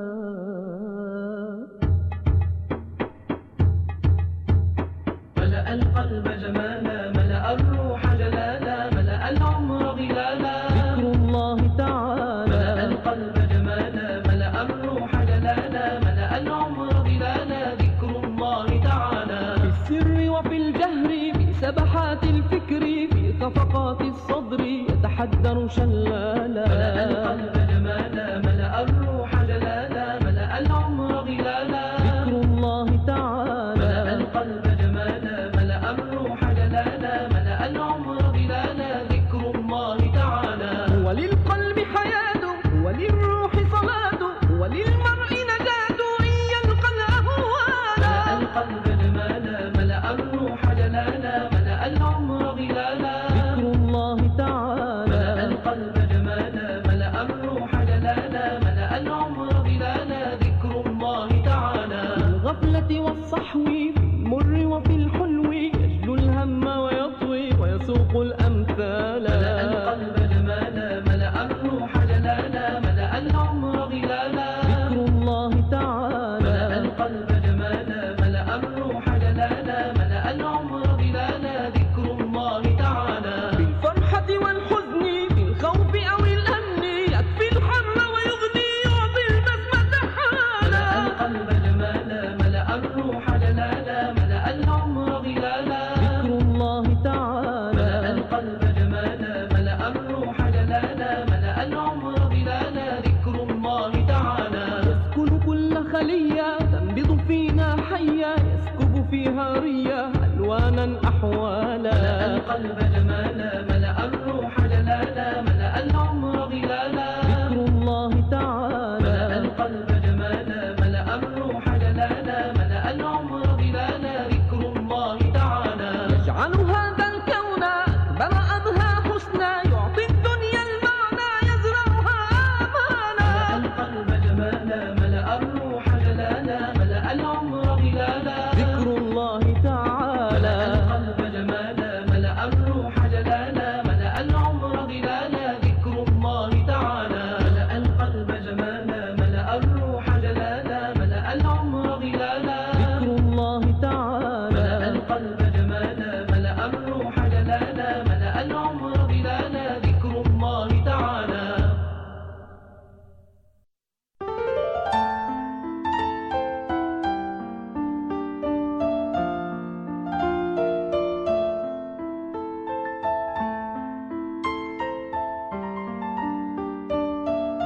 ملأ القلب جمالا، ملأ الروح جلالا، ملأ العمر ظلالا، ذكر الله تعالى. ملأ القلب جمالا، ملأ الروح جلالا، ملأ العمر ظلالا، ذكر الله تعالى. في السر وفي الجهر، في سبحات الفكر، في خفقات الصدر، يتحدر شلالا. ملأ القلب جمالا، ملأ الروح جلالا، ملأ العمر ظلالا، ذكر الله تعالى. ملأ القلب جمالا، ملأ الروح جلالا، ملأ العمر ظلالا، ذكر الله تعالى. وللقلب حياة، وللروح صلاة، وللمرء نجاة إن يلقى الأهوال. ملأ القلب جمالا، ملأ الروح جلالا، ملأ العمر ظلالا، ذكر الله تعالى. ملأ القلب جمالا، ملأ الروح جلالا، ملأ العمر ظلالا، ذكر الله تعالى. في الغفلة والصحو، في المر وفي الحلو، يجلو الهم ويطوي ويسوق الأمثال. ملأ القلب جمالا، ملأ الروح جلالا، ملأ العمر ظلالا، ذكر الله تعالى. ملأ القلب جمالا، ملأ الروح جلالا، ملأ العمر ظلالا، ذكر الله تعالى. في الفرحة والحزن، في الخوف أو الأمن، يكفي الحر ويغني يعطي البسمة حالا. ملأ القلب جمالا، ملأ الروح جلالا، ملأ العمر ظلالا، ذكر الله تعالى. ملأ القلب جمالا، ملأ الروح جلالا، ملأ العمر ظلالا، ذكر الله تعالى. يسكن كل خلية، تنبض فينا حية، يسكب فيها ريا ألوانا أحوالا. ملأ القلب جمالا، ملأ الروح جلالا، ملأ العمر ظلالا، ذكر الله تعالى. ملأ القلب جمالا، ملأ الروح جلالا، ملأ العمر ظلالا، ذكر الله تعالى. يجعل هذا الكون أكبر أبهى حسنا، يعطي الدنيا المعنى، يزرعها آمالا. ملأ القلب جمالا، ملأ الروح جلالا، ملأ العمر ظلالا، ذكر الله تعالى. ملأ القلب جمالا، ملأ الروح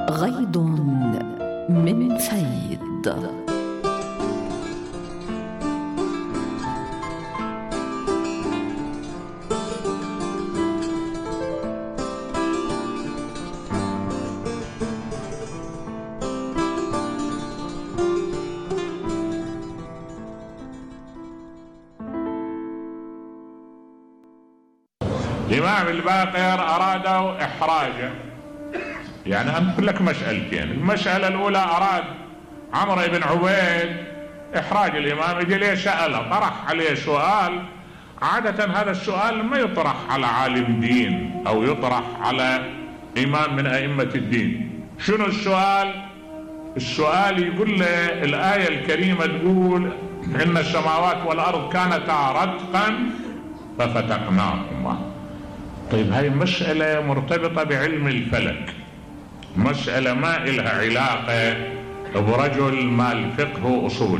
غيض من فيض. الإمام الباقر أرادوا إحراجه. يعني أنقل لك مسألتين. المسألة الأولى أراد عمرو بن عبيد إحراج الإمام، يجي ليه سأله، طرح عليه سؤال. عادة هذا السؤال ما يطرح على عالم دين أو يطرح على إمام من أئمة الدين. شنو السؤال؟ السؤال يقول له الآية الكريمة تقول إن السماوات والأرض كانتا رتقا ففتقناهما. طيب هاي مسألة مرتبطة بعلم الفلك، مسألة ما إلها علاقة برجل مال فقه وأصول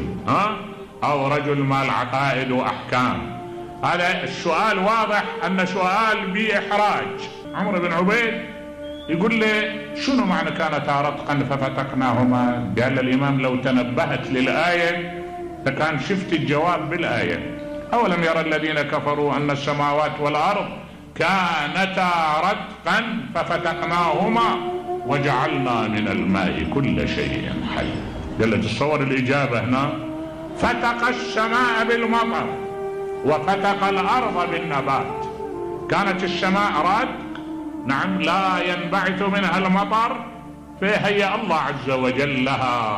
أو رجل مال عقائد وأحكام. هذا السؤال واضح أن سؤال بإحراج. عمرو بن عبيد يقول لي شنو معنى كانتا رتقا ففتقناهما؟ قال الإمام لو تنبهت للآية فكان شفت الجواب بالآية. أولم يرى الذين كفروا أن السماوات والأرض كانتا رتقا ففتقناهما وجعلنا من الماء كل شيء حي. قال له تصور الإجابة هنا، فتق السماء بالمطر وفتق الأرض بالنبات. كانت السماء رتق، نعم، لا ينبعث منها المطر، فهي الله عز وجل لها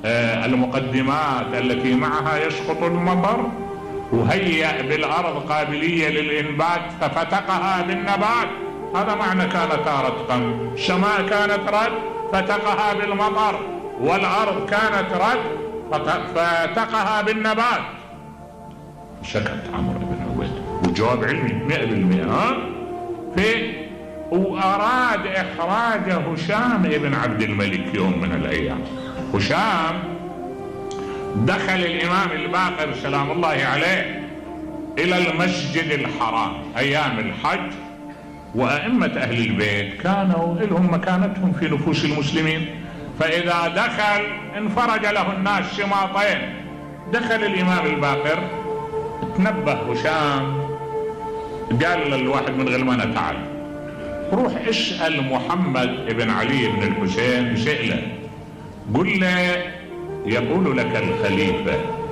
المقدمات التي معها يسقط المطر، وهيأ بالأرض قابلية للإنبات ففتقها بالنبات. هذا معنى كانتا رتقا. السماء كانت رتق فتقها بالمطر، والأرض كانت رتق فتقها بالنبات. سكت عمرو بن عبيد والجواب علمي 100%. وأراد إحراج هشام بن عبد الملك يوم من الأيام. هشام دخل الإمام الباقر سلام الله عليه إلى المسجد الحرام أيام الحج، وأئمة أهل البيت كانوا لهم مكانتهم في نفوس المسلمين، فإذا دخل انفرج له الناس شماطين. دخل الإمام الباقر، تنبه هشام، قال للواحد من غلمانه تعال روح اسأل محمد بن علي بن الحسين، سئله قل له يقول لك الخليفة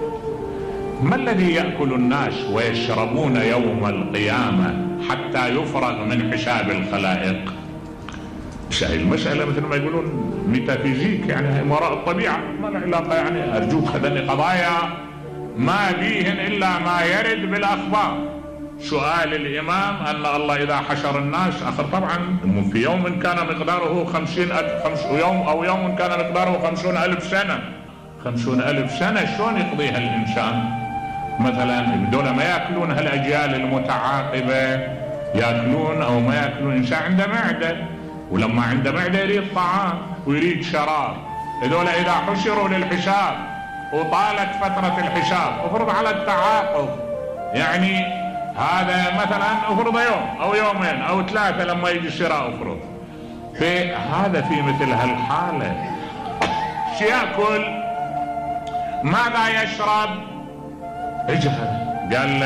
ما الذي يأكل الناس ويشربون يوم القيامة حتى يفرغ من حساب الخلائق؟ المسألة مثل ما يقولون ميتافيزيك، يعني ما وراء الطبيعة، ما العلاقة؟ يعني أرجوك خذني قضايا ما فيهن إلا ما يرد بالأخبار. سؤال الإمام أن الله إذا حشر الناس آخر طبعا في يوم كان مقداره 50,000 يوم كان مقداره 50,000 سنة. 50,000 سنة شلون يقضيها الإنسان؟ مثلا دول ما يأكلون هالأجيال المتعاقبة، يأكلون أو ما يأكلون. الإنسان عنده معدة، ولما عنده معدة يريد طعام ويريد شراب. هذول إذا حشروا للحساب وطالت فترة الحساب افرض على التعاقب، يعني هذا مثلا افرض يوم أو يومين أو 3 لما يجي الشراء افرض. فهذا في مثل هالحالة شو يأكل؟ ماذا يشرب؟ اجى قال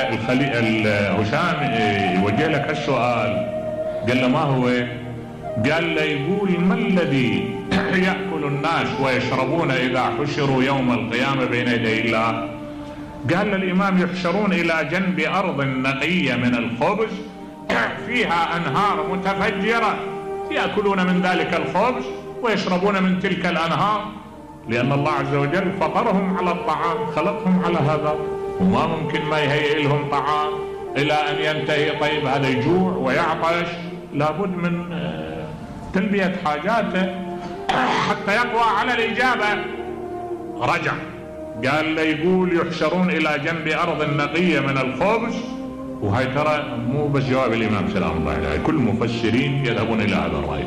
هشام يوجه لك السؤال، قال له ما هو؟ قال له يقول ما الذي يأكل الناس ويشربون إذا حشروا يوم القيامة بين يدي الله؟ قال الإمام يحشرون إلى جنب أرض نقية من الخبز فيها أنهار متفجرة، يأكلون من ذلك الخبز ويشربون من تلك الأنهار، لأن الله عز وجل فطرهم على الطعام، خلقهم على هذا، وما ممكن ما يهيئ لهم طعام إلى أن ينتهي. طيب هذا يجوع ويعطش، لابد من تلبية حاجاته حتى يقوى على الإجابة. رجع قال له يقول يحشرون إلى جنب أرض نقية من الخبز، وهي ترى مو بس جواب الإمام سلام الله عليه، كل المفسرين يذهبون إلى هذا الرأي.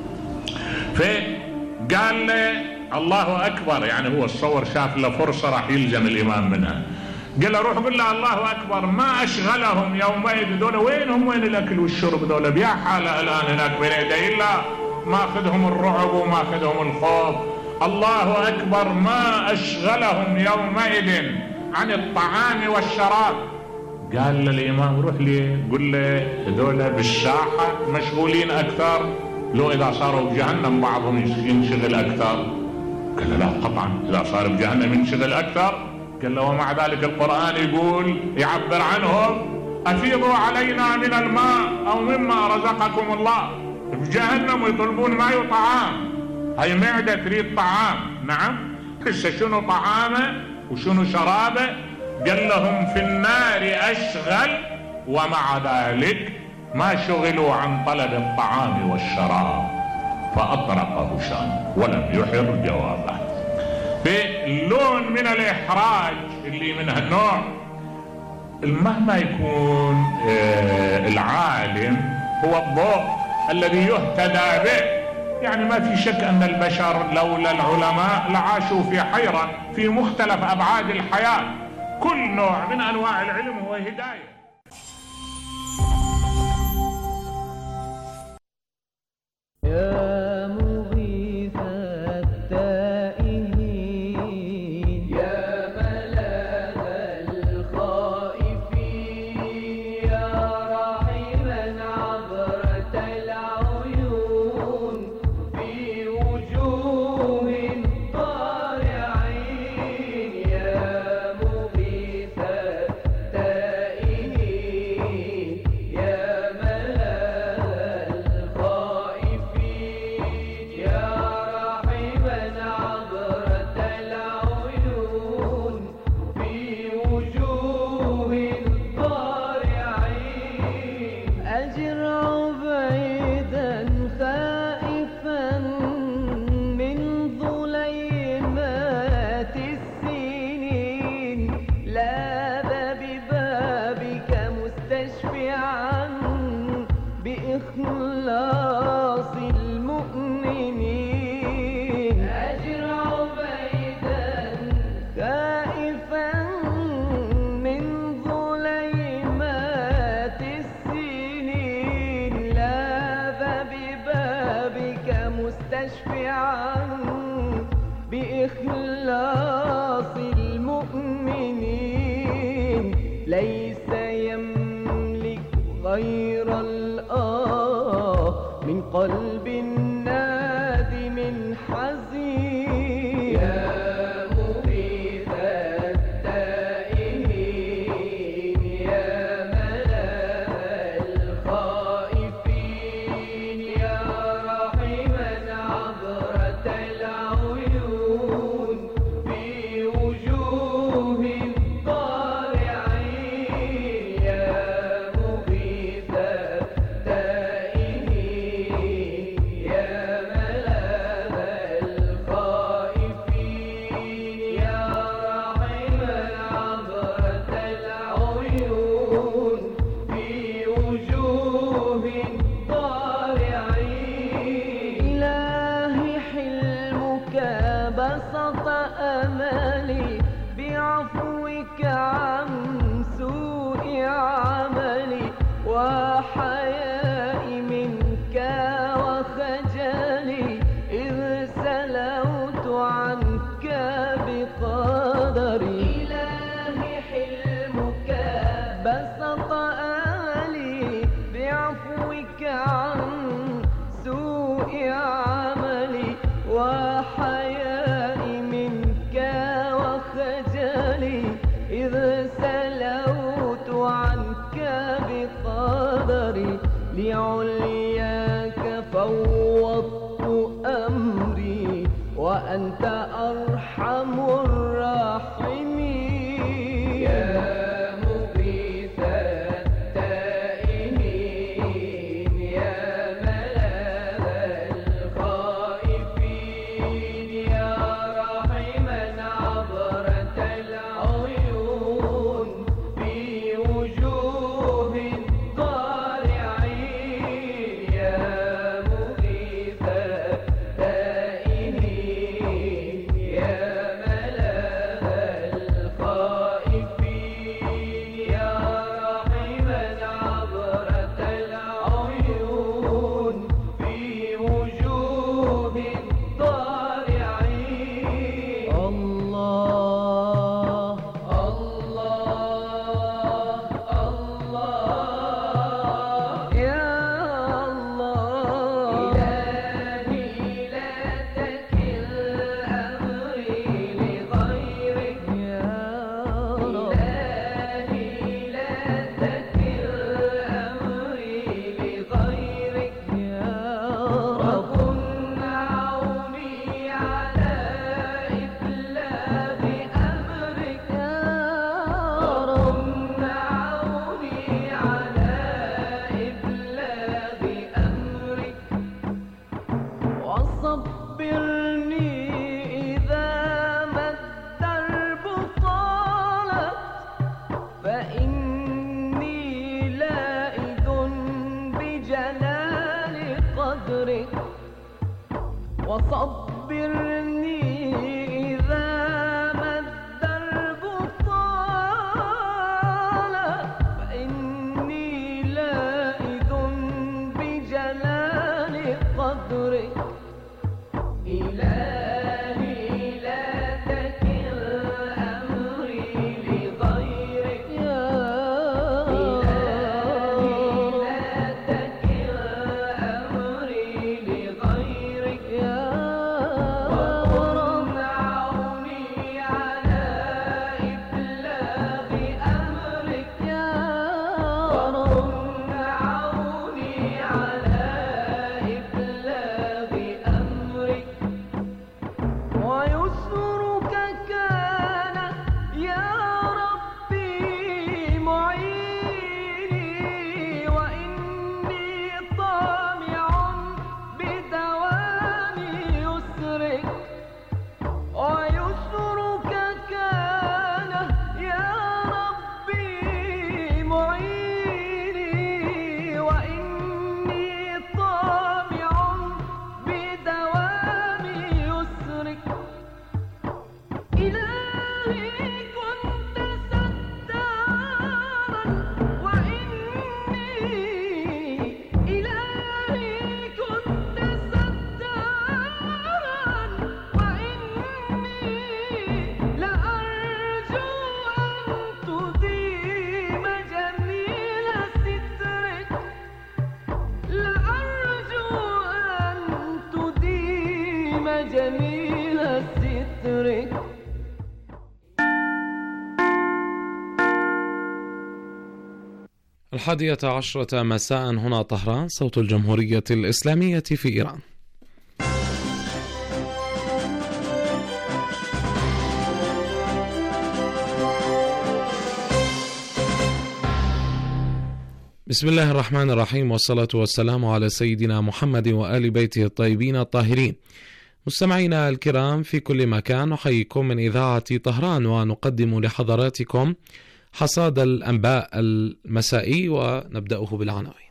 فقال له الله أكبر، يعني هو الصور شاف له فرصة راح يلزم الإمام منها. قال له روح قل له الله أكبر ما أشغلهم يومئذ، دول وينهم وين الأكل والشرب؟ دول بيا حالة الآن هناك بين يدي الله، ماخذهم الرعب وماخذهم الخوف. الله أكبر، ما أشغلهم يومئذ عن الطعام والشراب. قال للإمام روح لي قل له هذول بالساحة مشغولين أكثر، لو إذا صاروا بجهنم بعضهم ينشغل أكثر. قال لا قطعا إذا صار بجهنم ينشغل أكثر. قال له ومع ذلك القرآن يقول يعبر عنهم أفيضوا علينا من الماء أو مما رزقكم الله. بجهنم يطلبون ماء وطعام، هاي معدة تريد طعام. نعم، هسه شنو طعامه وشنو شرابه؟ قال لهم في النار أشغل ومع ذلك ما شغلوا عن طلب الطعام والشراب. فأطرق هشام ولم يحر جوابه. بلون من الإحراج اللي من هالنوع، مهما يكون العالم هو الضوء الذي يهتدى به. يعني ما في شك أن البشر لولا العلماء لعاشوا في حيرة في مختلف أبعاد الحياة. كل نوع من أنواع العلم هو هداية. يا مغيث التائهين، يا ملاذ الخائفين، يا راحما عبرة العيون في وجوه طارعين. يا مغيث التائهين، يا ملاذ الخائفين، يا راحما عبرة العيون في وجوه طارعين. أجر عبيدا خائفا من ظليمات السنين، لاذ ببابك مستشفعا بإخلاص المؤمنين. أجر عبيدا خائفا من ظليمات السنين، لاذ ببابك مستشفعا بإخلاص المؤمنين. ليس يملك غير من قلب نادم حزين. يا مغيث التائهين، يا ملاذ الخائفين، يا راحما عبرة العيون في وجوه طارعين. يا مغيث التائهين، يا ملاذ الخائفين، يا راحما عبرة العيون في وجوه طارعين. إلهي حلمك بسط أملي بعفوك عن سوء عملي، وحيائي منك وخجلي إذ سلوت عنك بقدري. إلهي حلمك بسط أملي بعفوك عن سوء عملي، وحيائي منك وخجلي إذ سلوت عنك بقدري. لعلياك فوضت أمري وأنت أرحم الراحمين. يا مغيث التائهين، يا ملاذ الخائفين، يا راحما عبرة العيون في وجوه طارعين. يا مغيث التائهين، وصبرني إذا ما الدرب طال، فإني لائذ بجلال قدرك. إلهي لا تكل أمري لغيرك، يا إلهي لا تكل أمري لغيرك، يا وكن عوني على إبلاغ أمرك، يا وكن عوني على إبلاغ أمرك. ويسرك كان يا ربي معيني، وإني طامع بدوام يسرك. ويسرك كان يا ربي معيني، وإني طامع بدوام يسرك. إلهي كنت ستارا، وإني إلهي كنت ستارا، وإني لأرجو أن تديم جميل سترك، لأرجو أن تديم جميل سترك. الحادية عشرة مساء هنا طهران، صوت الجمهورية الإسلامية في إيران. بسم الله الرحمن الرحيم، والصلاة والسلام على سيدنا محمد وآل بيته الطيبين الطاهرين. مستمعينا الكرام في كل مكان، نحييكم من إذاعة طهران ونقدم لحضراتكم حصاد الأنباء المسائي، ونبدأه بالعناوين.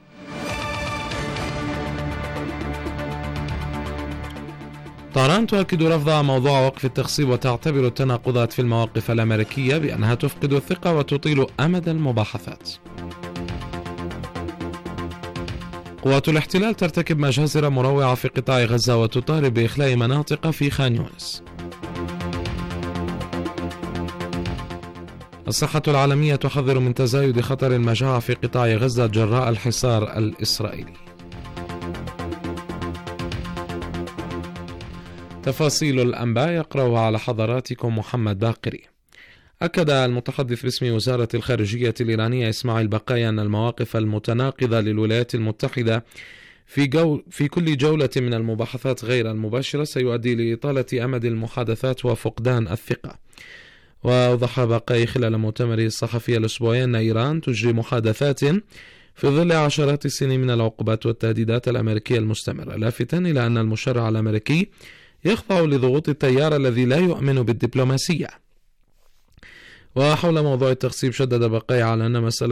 طهران تؤكد رفض موضوع وقف التخصيب، وتعتبر التناقضات في المواقف الأمريكية بأنها تفقد الثقة وتطيل أمد المباحثات. قوات الاحتلال ترتكب مجازر مروعة في قطاع غزة وتطالب بإخلاء مناطق في خان يونس. الصحة العالمية تحذر من تزايد خطر المجاعة في قطاع غزة جراء الحصار الإسرائيلي. تفاصيل الأنباء يقرأها على حضراتكم محمد باقري. أكد المتحدث باسم وزارة الخارجية الإيرانية إسماعيل بقاي أن المواقف المتناقضة للولايات المتحدة في كل جولة من المباحثات غير المباشرة سيؤدي لإطالة أمد المحادثات وفقدان الثقة. وأوضح بقاي خلال مؤتمره الصحفي الأسبوعي أن إيران تجري محادثات في ظل عشرات السنين من العقوبات والتهديدات الأمريكية المستمرة، لافتا إلى أن المشرع الأمريكي يخضع لضغوط التيار الذي لا يؤمن بالدبلوماسية. وحول موضوع التخصيب شدد بقاي على أن مسألة